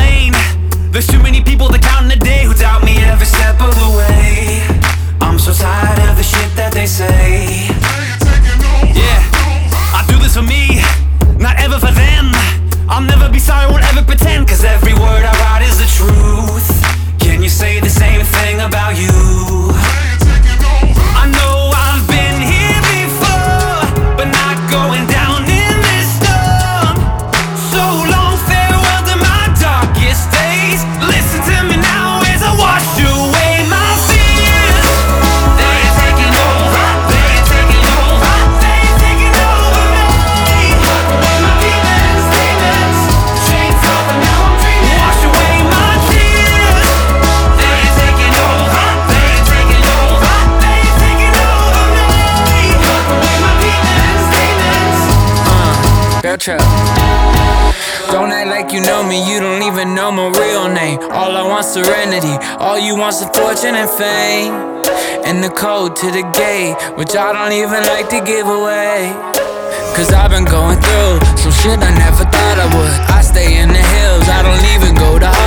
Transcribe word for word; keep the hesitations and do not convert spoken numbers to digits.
explain. There's too many people that count in a day who doubt me every step of the way. I'm so tired of the shit that they say. Yeah, I do this for me, not ever for them. I'll never be sorry, won't ever pretend, cause every word I write is the truth. Can you say the same thing about you? I know I've been here before, but not going down in this storm. So long, farewell to my darkest days. Listen to me now as I wash away my fears. They're taking over, they're taking over, they're taking over me. Walk away my demons, demons, chains off and now I'm dreaming. Wash away my tears. They're taking over, they're taking over, they're taking over me. Walk away my demons, demons. Uh, Bell Trap. Don't act like you know me, you don't even know my real name. All I want's serenity, all you want's a fortune and fame. And the code to the gate, which I don't even like to give away. Cause I've been going through some shit I never thought I would. I stay in the hills, I don't even go to